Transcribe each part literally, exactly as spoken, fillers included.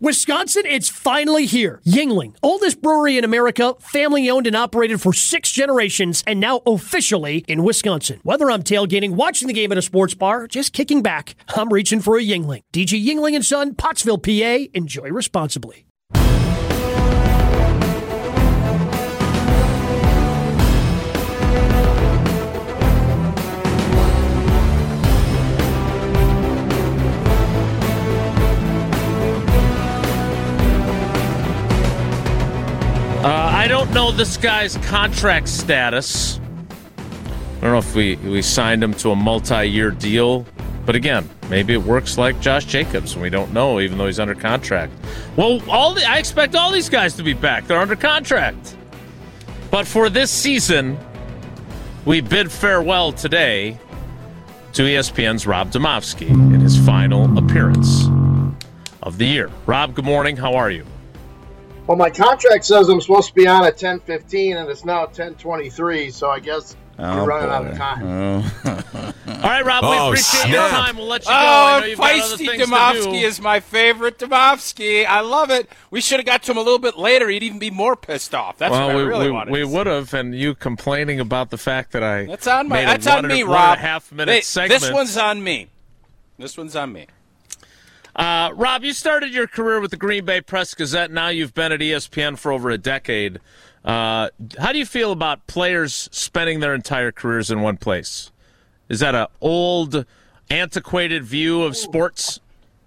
Wisconsin, it's finally here. Yuengling, oldest brewery in America, family owned and operated for six generations, and now officially in Wisconsin. Whether I'm tailgating, watching the game at a sports bar, just kicking back, I'm reaching for a Yuengling. D G Yuengling and Son, Pottsville, P A. Enjoy responsibly. Uh, I don't know this guy's contract status. I don't know if we, we signed him to a multi-year deal. But again, maybe it works like Josh Jacobs, and we don't know, even though he's under contract. Well, all the, I expect all these guys to be back. They're under contract. But for this season, we bid farewell today to E S P N's Rob Demovsky in his final appearance of the year. Rob, good morning. How are you? Well, my contract says I'm supposed to be on at ten fifteen, and it's now ten twenty-three, so I guess oh, you're running boy. out of time. Oh. All right, Rob, we Oh, appreciate snap. your time. We'll let you go. Oh, I know you've got other feisty things to do. Demovsky is my favorite Demovsky. I love it. We should have got to him a little bit later. He'd even be more pissed off. That's well, what I we, really we, wanted we to see. would have, and you complaining about the fact that I That's on my. made That's a on one me, and, Rob. one and a half minute They- segment. This one's on me. This one's on me. Uh, Rob, you started your career with the Green Bay Press-Gazette. Now you've been at E S P N for over a decade. Uh, how do you feel about players spending their entire careers in one place? Is that an old, antiquated view of sports?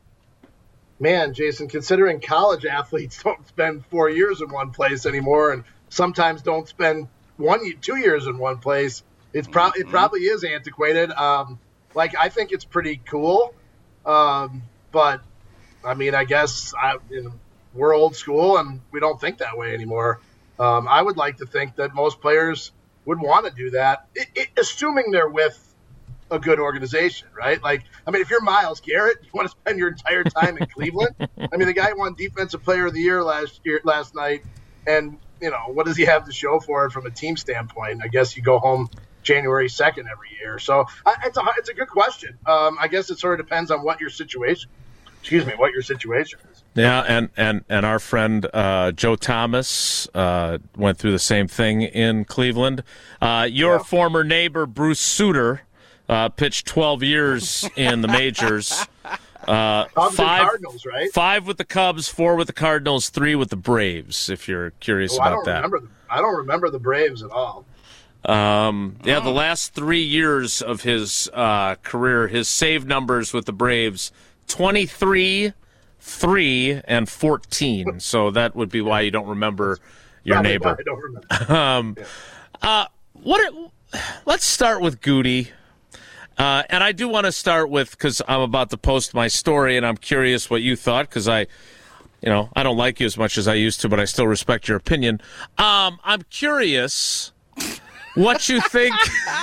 Man, Jason, considering college athletes don't spend four years in one place anymore and sometimes don't spend one, two years in one place, it's pro- it probably is antiquated. Um, like, I think it's pretty cool. Um, but, I mean, I guess I, you know, we're old school and we don't think that way anymore. Um, I would like to think that most players would want to do that, it, it, assuming they're with a good organization, right? Like, I mean, if you're Myles Garrett, you want to spend your entire time in Cleveland. I mean, the guy won Defensive Player of the Year last year, last night, and you know, what does he have to show for it from a team standpoint? I guess you go home January second every year. So I, it's a it's a good question. Um, I guess it sort of depends on what your situation. Excuse me, what your situation is. Yeah, and, and, and our friend uh, Joe Thomas uh, went through the same thing in Cleveland. Uh, your Yeah. former neighbor, Bruce Sutter, uh, pitched twelve years in the majors. Uh, Cubs and five, Cardinals, right? Five with the Cubs, four with the Cardinals, three with the Braves, if you're curious Oh, I about don't that. remember. The, I don't remember the Braves at all. Um, yeah, the last three years of his uh, career, his save numbers with the Braves, twenty-three, three, and fourteen. So that would be why you don't remember your Probably neighbor. why I don't remember. Um, uh, what? Let's start with Goody. Uh, and I do want to start with, because I'm about to post my story, and I'm curious what you thought, because I, you know, I don't like you as much as I used to, but I still respect your opinion. Um, I'm curious what you think.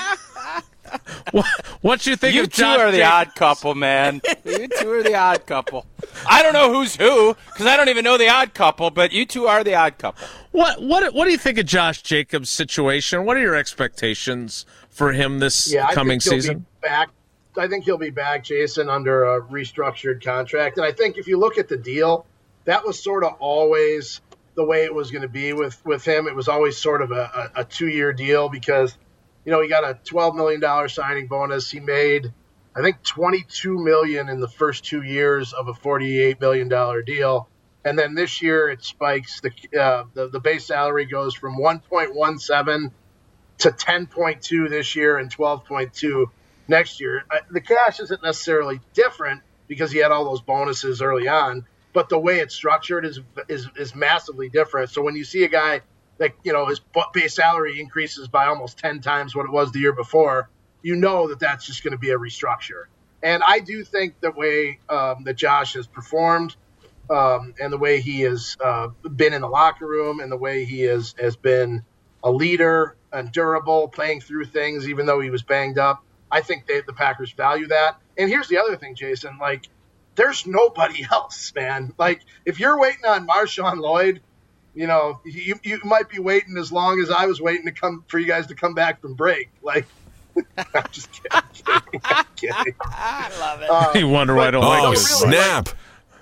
what, what you think You of two Josh are the Jacobs. odd couple, man. You two are the odd couple. I don't know who's who because I don't even know the odd couple, but you two are the odd couple. What what what do you think of Josh Jacobs' situation? What are your expectations for him this Yeah, I coming think he'll season? Be back. I think he'll be back, Jason, under a restructured contract. And I think if you look at the deal, that was sort of always the way it was going to be with, with him. It was always sort of a, a, a two-year deal because, you know, he got a twelve million dollars signing bonus. He made, I think, twenty-two million dollars in the first two years of a forty-eight million dollars deal. And then this year it spikes. The, uh, the, the base salary goes from one point one seven to ten point two this year and twelve point two next year. The cash isn't necessarily different because he had all those bonuses early on, but the way it's structured is is is massively different. So when you see a guy that, you know, his base salary increases by almost ten times what it was the year before, you know that that's just going to be a restructure. And I do think the way um, that Josh has performed um, and the way he has uh, been in the locker room and the way he has, has been a leader and durable, playing through things, even though he was banged up, I think they, the Packers value that. And here's the other thing, Jason, like, there's nobody else, man. Like, if you're waiting on Marshawn Lloyd, you know, you you might be waiting as long as I was waiting to come for you guys to come back from break. Like, I'm just kidding. I'm kidding. I'm kidding. I love it. Uh, You wonder why I don't but- like Oh, you. really, snap.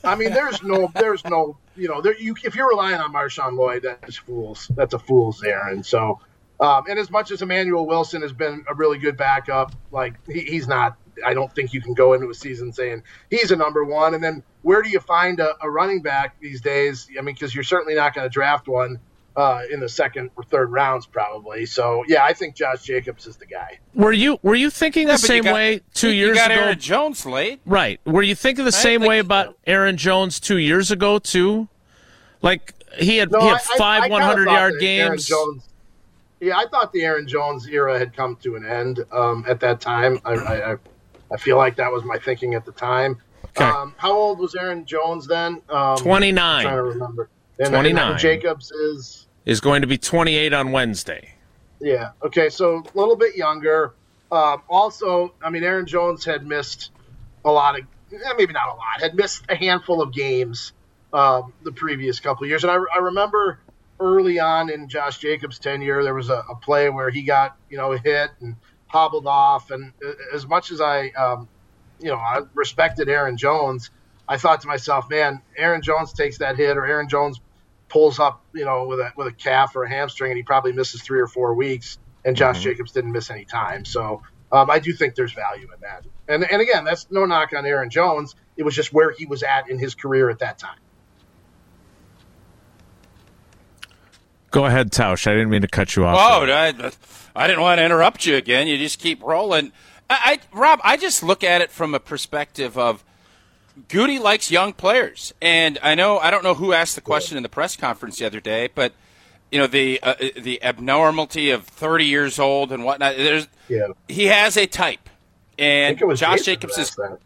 I mean, there's no, there's no, you know, there, you, if you're relying on Marshawn Lloyd, that's fools. That's a fool's errand. So, um, and as much as Emmanuel Wilson has been a really good backup, like he, he's not. I don't think you can go into a season saying he's a number one. And then where do you find a, a running back these days? I mean, because you're certainly not going to draft one uh, in the second or third rounds, probably. So, yeah, I think Josh Jacobs is the guy. Were you were you thinking Yeah, the but you same got- way two you years got ago? Aaron Jones late. Right. Were you thinking the same think- way about Aaron Jones two years ago too? Like he had No, he had I- I- five I kinda one hundred thought yard that Aaron games. Jones, yeah, I thought the Aaron Jones era had come to an end um, at that time. I, I, I I feel like that was my thinking at the time. Okay. Um, how old was Aaron Jones then? Um, twenty-nine. I'm trying to remember. And, twenty-nine. And Jacobs is Is going to be twenty-eight on Wednesday. yeah. Okay, so a little bit younger. Um, also, I mean, Aaron Jones had missed a lot of, eh, maybe not a lot, had missed a handful of games um, the previous couple of years. And I, I remember early on in Josh Jacobs' tenure, there was a, a play where he got, you know, hit and hobbled off. And as much as I, um, you know, I respected Aaron Jones, I thought to myself, man, Aaron Jones takes that hit, or Aaron Jones pulls up, you know, with a with a calf or a hamstring, and he probably misses three or four weeks. And Josh mm-hmm. Jacobs didn't miss any time. So um, I do think there's value in that. And and again, that's no knock on Aaron Jones. It was just where he was at in his career at that time. Go ahead, Tausch. I didn't mean to cut you off. Oh, I, I didn't want to interrupt you again. You just keep rolling. I, I, Rob, I just look at it from a perspective of Goody likes young players, and I know I don't know who asked the question in the press conference the other day, but you know the uh, the abnormality of thirty years old and whatnot. There's yeah. he has a type, and Josh Jacobs is. That.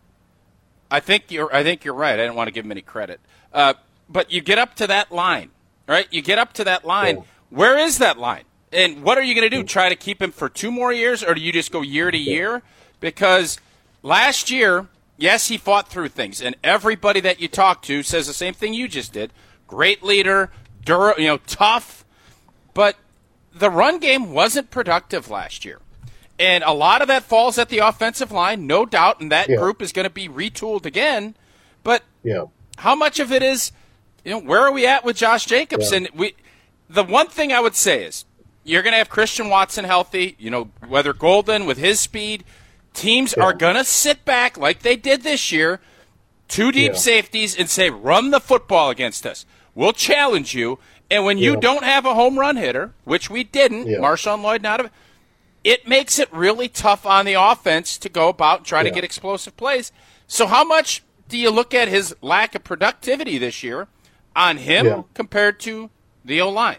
I think you're. I think you're right. I didn't want to give him any credit, uh, but you get up to that line. Right, you get up to that line. Yeah. Where is that line? And what are you going to do? Try to keep him for two more years, or do you just go year to year? Because last year, yes, he fought through things, and everybody that you talk to says the same thing you just did. Great leader, dur- you know, tough, but the run game wasn't productive last year. And a lot of that falls at the offensive line, no doubt, and that yeah. group is going to be retooled again. But yeah. how much of it is, you know, where are we at with Josh Jacobs? Yeah. And we, the one thing I would say is you're going to have Christian Watson healthy, you know, whether Golden with his speed. Teams yeah. are going to sit back like they did this year, two deep yeah. safeties, and say, run the football against us. We'll challenge you. And when you yeah. don't have a home run hitter, which we didn't, yeah. Marshawn Lloyd not of it makes it really tough on the offense to go about and try yeah. to get explosive plays. So how much do you look at his lack of productivity this year on him yeah. compared to the O-line?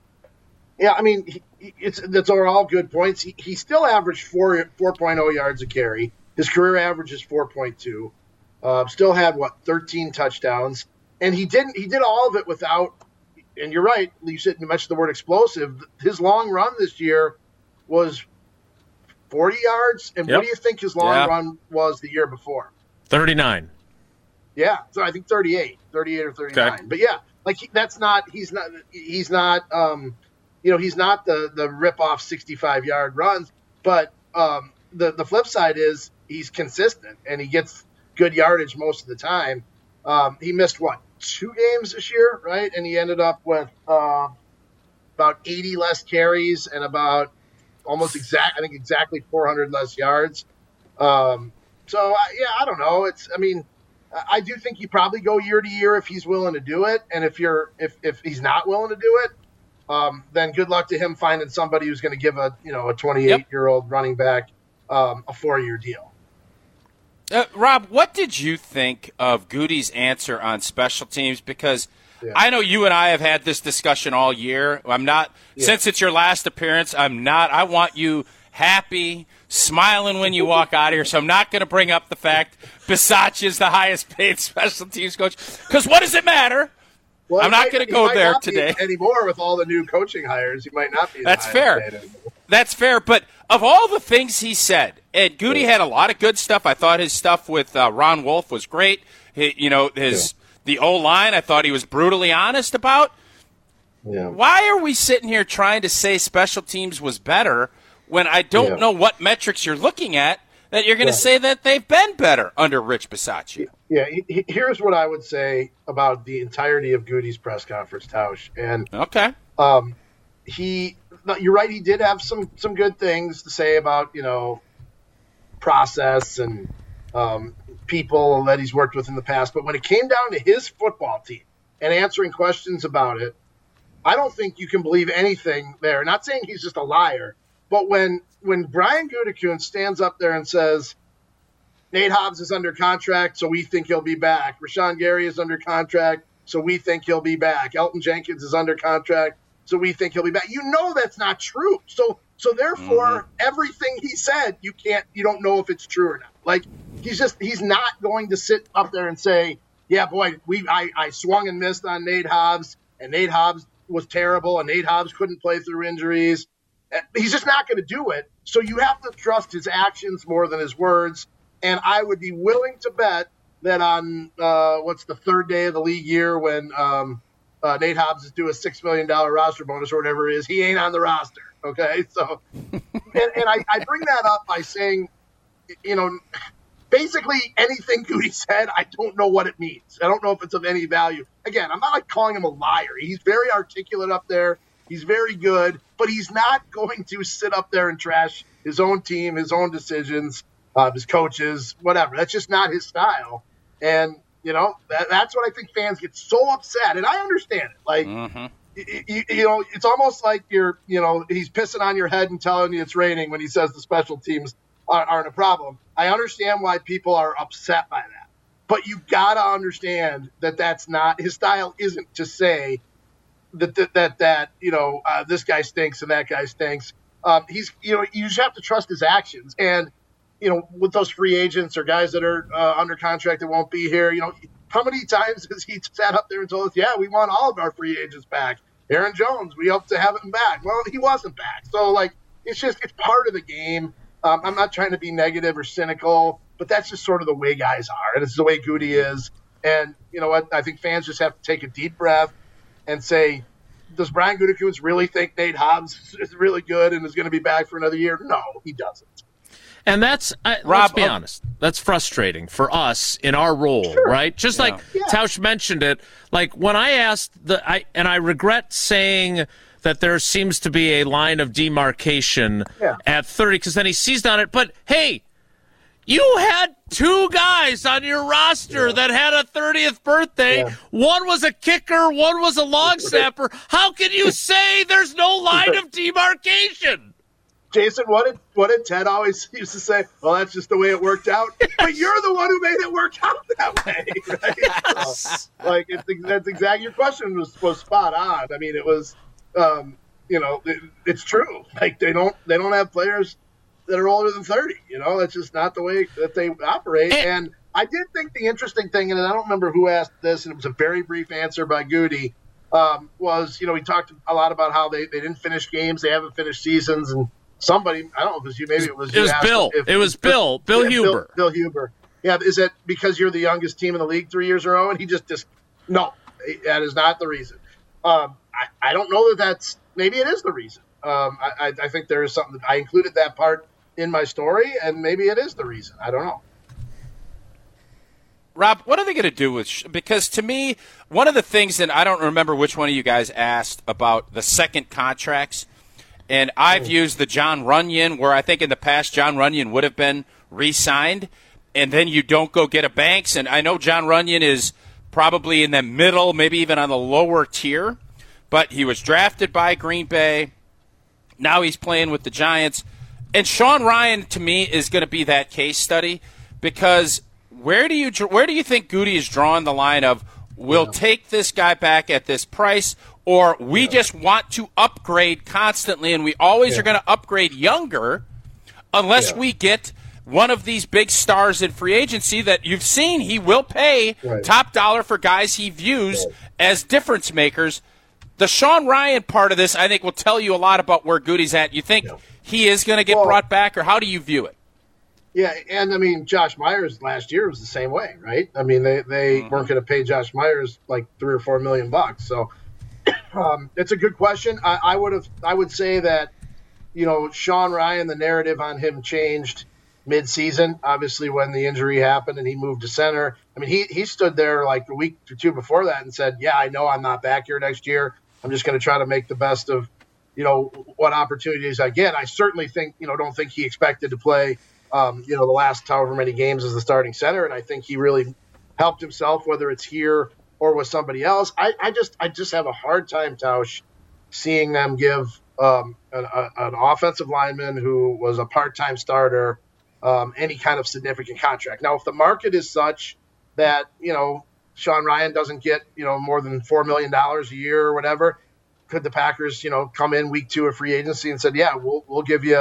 Yeah, I mean, he, it's that's are all good points. He, he still averaged four four point oh yards a carry. His career average is four point two. Uh, still had what thirteen touchdowns, and he didn't. He did all of it without. And you're right. You said you mentioned the word explosive. His long run this year was forty yards. And yep. what do you think his long yeah. run was the year before? thirty-nine. Yeah, so I think thirty-eight, thirty-eight or thirty-nine. Okay. But yeah, like he, that's not. He's not. He's not. Um, You know, he's not the, the rip-off sixty-five-yard runs, but um, the, the flip side is he's consistent, and he gets good yardage most of the time. Um, he missed, what, two games this year, right? And he ended up with uh, about eighty less carries and about almost exact, I think exactly four hundred less yards. Um, so, yeah, I don't know. It's, I mean, I do think you probably go year to year if he's willing to do it, and if you're if if he's not willing to do it, Um, then good luck to him finding somebody who's going to give a you know a twenty-eight-year-old yep. running back um, a four-year deal. Uh, Rob, what did you think of Goody's answer on special teams? Because yeah. I know you and I have had this discussion all year. I'm not yeah. since it's your last appearance. I'm not. I want you happy, smiling when you walk out of here. So I'm not going to bring up the fact Bisaccia is the highest-paid special teams coach. Because what does it matter? Well, I'm not going to go there today anymore with all the new coaching hires. He might not be. That's fair. That's fair. But of all the things he said, and Goody yeah. had a lot of good stuff. I thought his stuff with uh, Ron Wolf was great. He, you know, his yeah. the O-line, I thought he was brutally honest about. Yeah. Why are we sitting here trying to say special teams was better when I don't yeah. know what metrics you're looking at? that you're going to yeah. say that they've been better under Rich Bisaccia. Yeah, he, he, here's what I would say about the entirety of Goody's press conference, Tausch. And okay, um, he, you're right. He did have some some good things to say about you know process and um, people that he's worked with in the past. But when it came down to his football team and answering questions about it, I don't think you can believe anything there. Not saying he's just a liar, but when when Brian Gutekunst stands up there and says, Nate Hobbs is under contract, so we think he'll be back. Rashawn Gary is under contract, so we think he'll be back. Elton Jenkins is under contract, so we think he'll be back. You know that's not true. So so therefore, mm-hmm. everything he said, you can't you don't know if it's true or not. Like he's just he's not going to sit up there and say, yeah, boy, we I, I swung and missed on Nate Hobbs, and Nate Hobbs was terrible, and Nate Hobbs couldn't play through injuries. He's just not going to do it. So you have to trust his actions more than his words. And I would be willing to bet that on uh, what's the third day of the league year when um, uh, Nate Hobbs is due a six million dollars roster bonus or whatever it is, he ain't on the roster. Okay. So, and, and I, I bring that up by saying, you know, basically anything Goody said, I don't know what it means. I don't know if it's of any value. Again, I'm not like calling him a liar. He's very articulate up there. He's very good, but he's not going to sit up there and trash his own team, his own decisions, uh, his coaches, whatever. That's just not his style. And, you know, that, that's what I think fans get so upset. And I understand it. Like, mm-hmm. you, you, you know, it's almost like you're, you know, he's pissing on your head and telling you it's raining when he says the special teams aren't, aren't a problem. I understand why people are upset by that. But you got to understand that that's not – his style isn't to say – That, that that that you know uh, this guy stinks and that guy stinks. Um, he's you know you just have to trust his actions, and you know with those free agents or guys that are uh, under contract that won't be here. You know how many times has he sat up there and told us, yeah, we want all of our free agents back. Aaron Jones, we hope to have him back. Well, he wasn't back, so like it's just it's part of the game. Um, I'm not trying to be negative or cynical, but that's just sort of the way guys are, and it's the way Goody is. And you know what? I think fans just have to take a deep breath and say, does Brian Gutekunst really think Nate Hobbs is really good and is going to be back for another year? No, he doesn't. And that's, uh, Rob, let's be uh, honest, that's frustrating for us in our role, sure. right? Just yeah. like yeah. Tausch mentioned it, like when I asked, the, I and I regret saying that there seems to be a line of demarcation yeah. at thirty, because then he seized on it. But, hey, you had two guys on your roster yeah. that had a thirtieth birthday. Yeah. One was a kicker, one was a long snapper. How can you say there's no line of demarcation? Jason, what did what did Ted always used to say? Well, that's just the way it worked out. But you're the one who made it work out that way, right? Yes. So, like it's, that's exactly your question was, was spot on. I mean, it was, um, you know, it, it's true. Like they don't they don't have players that are older than thirty, you know, that's just not the way that they operate. And I did think the interesting thing, and I don't remember who asked this, and it was a very brief answer by Goody, um, was, you know, he talked a lot about how they, they didn't finish games, they haven't finished seasons, and somebody, I don't know if it was you, maybe it was you. It was Bill. If, it was Bill. Bill yeah, Huber. Bill, Bill Huber. Yeah, is it because you're the youngest team in the league three years in a row? And he just, just no, that is not the reason. Um, I, I don't know that that's, maybe it is the reason. Um, I, I think there is something, I included that part in my story, and maybe it is the reason. I don't know. Rob, what are they going to do with – because to me, one of the things that I don't remember which one of you guys asked about the second contracts, and I've mm. used the John Runyon, where I think in the past John Runyon would have been re-signed, and then you don't go get a Banks. And I know John Runyon is probably in the middle, maybe even on the lower tier, but he was drafted by Green Bay. Now he's playing with the Giants. And Sean Ryan, to me, is going to be that case study because where do you where do you think Goody is drawing the line of we'll yeah. take this guy back at this price, or we yeah. just want to upgrade constantly and we always yeah. are going to upgrade younger unless yeah. we get one of these big stars in free agency that you've seen he will pay right. top dollar for guys he views right. as difference makers. The Sean Ryan part of this, I think, will tell you a lot about where Goody's at. You think yeah. he is going to get well, brought back, or how do you view it? Yeah, and, I mean, Josh Myers last year was the same way, right? I mean, they, they mm-hmm. weren't going to pay Josh Myers like three or four million bucks. So um, it's a good question. I, I would have, I would say that, you know, Sean Ryan, the narrative on him changed mid-season, obviously when the injury happened and he moved to center. I mean, he he stood there like a week or two before that and said, yeah, I know I'm not back here next year. I'm just going to try to make the best of, you know, what opportunities I get. I certainly think, you know, don't think he expected to play, um, you know, the last however many games as the starting center. And I think he really helped himself, whether it's here or with somebody else. I, I just I just have a hard time, Tausch, seeing them give um, an, a, an offensive lineman who was a part-time starter um, any kind of significant contract. Now, if the market is such that, you know, Sean Rhyan doesn't get, you know, more than four million dollars a year or whatever, could the Packers, you know, come in week two of free agency and said, yeah, we'll we'll give you,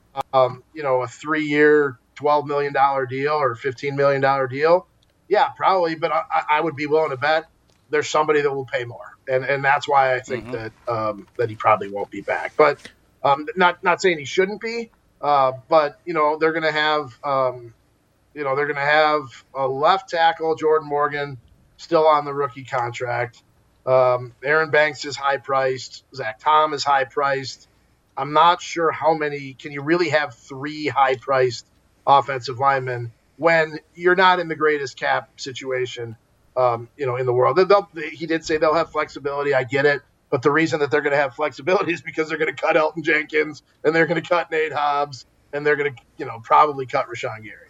um, you know, a three-year, twelve million dollars deal or fifteen million dollars deal? Yeah, probably, but I, I would be willing to bet there's somebody that will pay more. And and that's why I think mm-hmm. that um, that he probably won't be back. But um, not not saying he shouldn't be, uh, but, you know, they're going to have, um, you know, they're going to have a left tackle, Jordan Morgan, still on the rookie contract. Um, Aaron Banks is high priced. Zach Tom is high priced. I'm not sure how many. Can you really have three high priced offensive linemen when you're not in the greatest cap situation, um, you know, in the world? They'll, he did say they'll have flexibility. I get it. But the reason that they're going to have flexibility is because they're going to cut Elton Jenkins and they're going to cut Nate Hobbs and they're going to, you know, probably cut Rashawn Gary.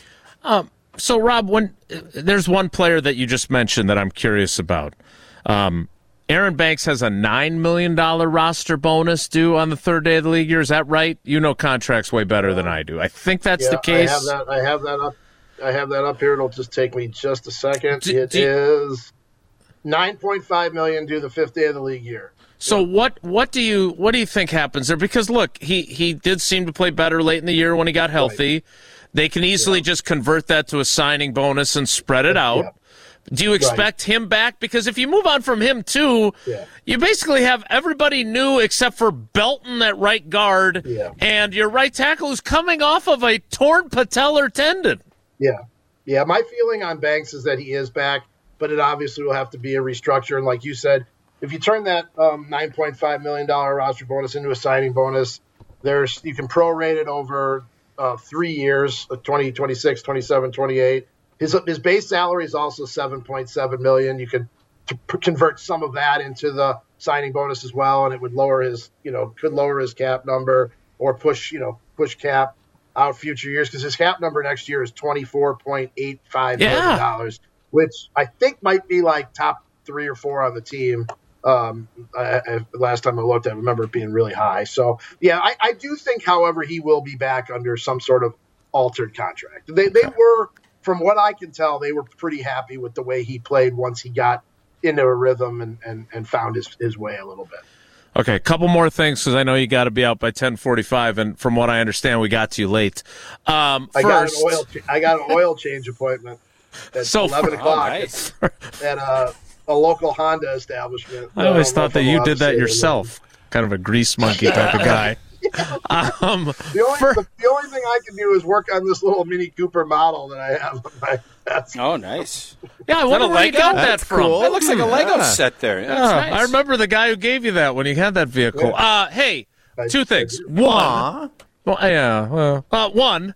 Um, so, Rob, when uh, there's one player that you just mentioned that I'm curious about. Um, Aaron Banks has a nine million dollars roster bonus due on the third day of the league year. Is that right? You know contracts way better than I do. I think that's yeah, the case. I have that, I have that up. I have that up here. It'll just take me just a second. Do, it do, is nine point five million dollars due the fifth day of the league year. So yeah. what what do you what do you think happens there? Because look, he he did seem to play better late in the year when he got healthy. Right. They can easily yeah. just convert that to a signing bonus and spread it out. Yeah. Do you expect right. him back? Because if you move on from him, too, yeah. you basically have everybody new except for Belton at right guard yeah. and your right tackle who's coming off of a torn patellar tendon. Yeah. Yeah, my feeling on Banks is that he is back, but it obviously will have to be a restructure. And like you said, if you turn that um, nine point five million dollars roster bonus into a signing bonus, there's you can prorate it over uh, three years, twenty, twenty-six, twenty-seven, twenty-eight. His his base salary is also seven point seven million dollars. You could t- convert some of that into the signing bonus as well, and it would lower his, you know, could lower his cap number or push, you know, push cap out future years because his cap number next year is twenty-four point eight five yeah. million dollars, which I think might be like top three or four on the team. Um, I, I, last time I looked, I remember it being really high. So yeah, I, I do think, however, he will be back under some sort of altered contract. They they were. From what I can tell, they were pretty happy with the way he played once he got into a rhythm and, and, and found his, his way a little bit. Okay, a couple more things because I know you got to be out by ten forty-five, and from what I understand, we got to you late. Um, I, first, got an oil, I got an oil change appointment at so eleven for, o'clock oh, nice. at, at a, a local Honda establishment. I always thought that you did that yourself, kind of a grease monkey type of guy. Um, the, only, for, the, the only thing I can do is work on this little Mini Cooper model that I have on my desk. Oh, nice. Yeah, I wonder where you got That's that from. Cool. That looks like a Lego yeah. set there. Yeah, yeah, nice. I remember the guy who gave you that when you had that vehicle. Yeah. Uh, hey, I, two things. One, well, yeah, well, uh, one,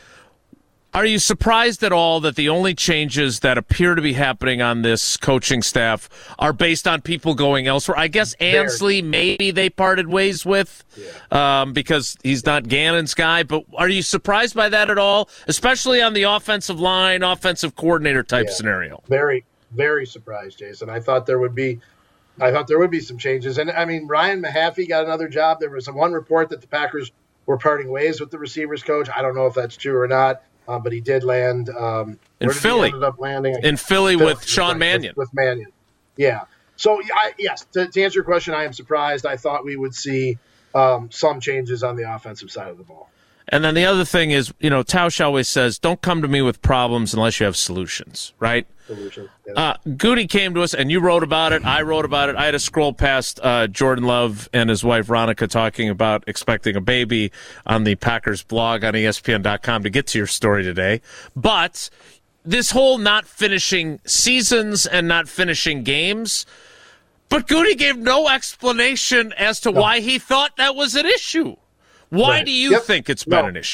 are you surprised at all that the only changes that appear to be happening on this coaching staff are based on people going elsewhere? I guess Ansley, maybe they parted ways with yeah. um, because he's not Gannon's guy, but are you surprised by that at all, especially on the offensive line, offensive coordinator type yeah. scenario? Very, very surprised, Jason. I thought there would be I thought there would be some changes. And, I mean, Ryan Mahaffey got another job. There was one report that the Packers were parting ways with the receivers coach. I don't know if that's true or not. Uh, but he did land um, in Philly. He ended up landing in Philly, Philly with Sean Mannion. With, with Mannion, yeah. So I, yes, to, to answer your question, I am surprised. I thought we would see um, some changes on the offensive side of the ball. And then the other thing is, you know, Tausch always says, "Don't come to me with problems unless you have solutions." Right? Solutions. Yeah. Uh, Goody came to us, and you wrote about it. I wrote about it. I had to scroll past uh, Jordan Love and his wife Veronica talking about expecting a baby on the Packers blog on E S P N dot com to get to your story today. But this whole not finishing seasons and not finishing games, but Goody gave no explanation as to no. why he thought that was an issue. Why right. do you yep. think it's been no. an issue?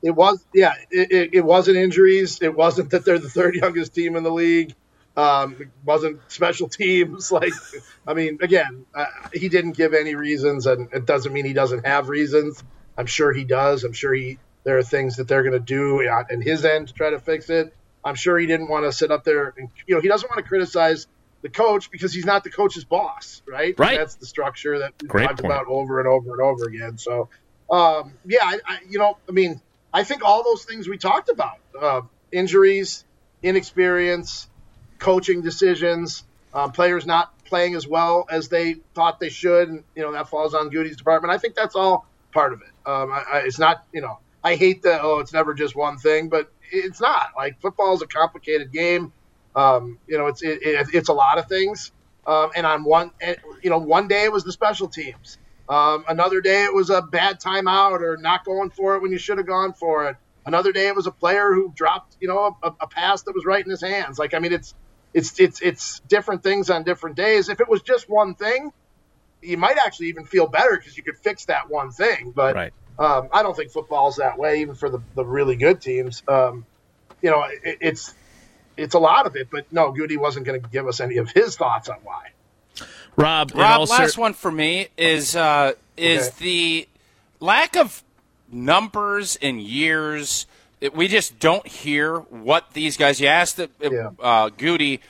It was, yeah, it, it, it wasn't injuries. It wasn't that they're the third youngest team in the league. Um, it wasn't special teams. Like, I mean, again, uh, he didn't give any reasons, and it doesn't mean he doesn't have reasons. I'm sure he does. I'm sure he there are things that they're going to do on his end to try to fix it. I'm sure he didn't want to sit up there and, you know, he doesn't want to criticize the coach because he's not the coach's boss, right? Right. And that's the structure that we Great talked point. about over and over and over again. So, um, yeah, I, I, you know, I mean, I think all those things we talked about, uh, injuries, inexperience, coaching decisions, um, players not playing as well as they thought they should, and, you know, that falls on Goody's department. I think that's all part of it. Um, I, I, it's not, you know, I hate that, oh, it's never just one thing, but it's not. Like, football is a complicated game. Um, you know, it's it, it, it's a lot of things. Um, and on one, you know, one day it was the special teams. Um, another day it was a bad timeout or not going for it when you should have gone for it. Another day it was a player who dropped, you know, a, a pass that was right in his hands. Like, I mean, it's it's it's it's different things on different days. If it was just one thing, you might actually even feel better because you could fix that one thing. But Right. um, I don't think football's that way, even for the, the really good teams. Um, you know, it, it's it's a lot of it. But no, Goody wasn't going to give us any of his thoughts on why. Rob, in Rob, all last ser- one for me is uh, is Okay. the lack of numbers and years. It, we just don't hear what these guys. You asked uh, Yeah. uh, Goody,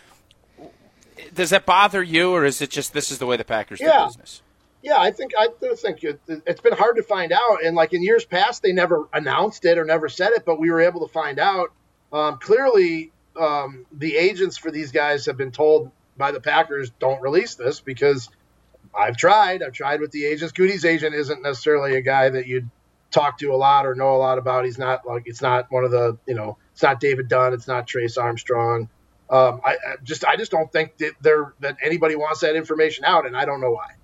does that bother you, or is it just this is the way the Packers Yeah. do business? Yeah, I think I do think it, it's been hard to find out, and like in years past, they never announced it or never said it, but we were able to find out. Um, clearly, um, the agents for these guys have been told by the Packers, don't release this, because I've tried. I've tried with the agents. Goody's agent isn't necessarily a guy that you'd talk to a lot or know a lot about. He's not like it's not one of the you know it's not David Dunn. It's not Trace Armstrong. Um, I, I just I just don't think that there that anybody wants that information out, and I don't know why.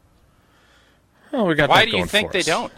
Oh, we got Why that do you going think for they us. don't?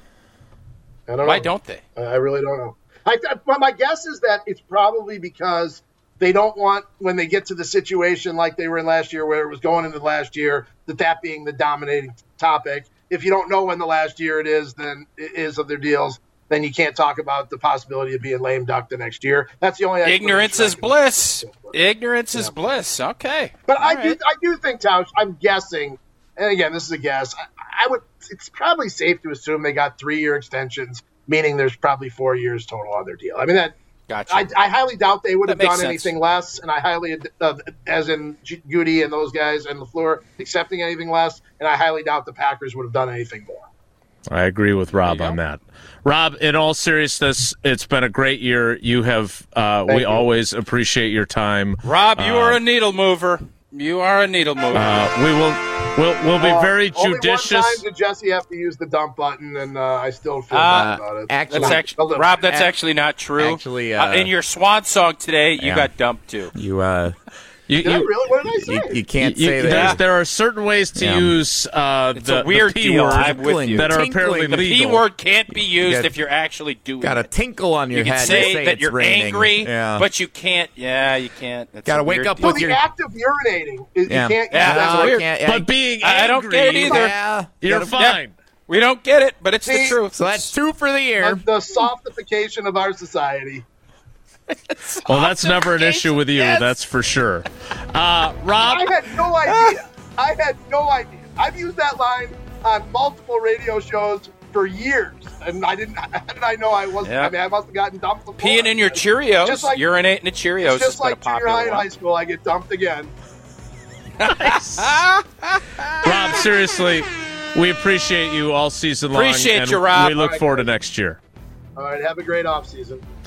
I don't Why know. don't they? I really don't know. I, but my guess is that it's probably because they don't want, when they get to the situation like they were in last year, where it was going into last year, that that being the dominating topic. If you don't know when the last year it is, then it is of their deals, then you can't talk about the possibility of being lame duck the next year. That's the only Ignorance is explanation I can- bliss. Ignorance is Yeah. bliss. Okay. But All I right. do, I do think, Tausch, I'm guessing, and again, this is a guess. I, I would. It's probably safe to assume they got three-year extensions, meaning there's probably four years total on their deal. I mean, that Gotcha. I, I highly doubt they would That have makes done sense. anything less, and I highly, uh, as in G- Goody and those guys and LaFleur, accepting anything less, and I highly doubt the Packers would have done anything more. I agree with Rob There you on go. that. Rob, in all seriousness, it's been a great year. You have, uh, we you. always appreciate your time. Rob, you are a needle mover. You are a needle mover. Uh, we will, we'll, we'll be Uh, very Only one judicious. time did Jesse have to use the dump button, and uh, I still feel Uh, bad about it. actually- that's A actually little Rob. bit. That's Ac- actually not true. actually, uh, uh, in your swan song today, you yeah. got dumped too. You uh, You, Did I you- really? What did I say? you, you can't you- say there's- that. there are certain ways to Yeah. use uh, It's the, a weird the P deal. word I'm with you. that are Tinkling. apparently The legal. P word can't be used Got- if you're actually doing Got a it. tinkle on your You can head. say, to say that it's you're raining. angry, yeah. but you can't. Yeah, you can't. That's Gotta a wake weird up deal. Well, with the your- act of urinating, is, yeah. you can't use Yeah, that. that's No, I weird. can't- But being I- I don't get it angry, either. Yeah, you're gotta- fine. We don't get it, but it's See, the truth. So that's two for the year. The, the softification of our society. Well, that's never an issue with you, Yes. that's for sure. Uh, Rob, I had no idea. I had no idea. I've used that line on multiple radio shows for years, and I didn't. How did I know I wasn't? Yeah. I mean, I must have gotten dumped before. Peeing in your Cheerios, Just like- urinating in Cheerios It's has just been a like junior popular high and one. high school, I get dumped again. Rob, seriously, we appreciate you all season long. Appreciate and you, Rob. We look All right, forward to guys. next year. All right, have a great off season.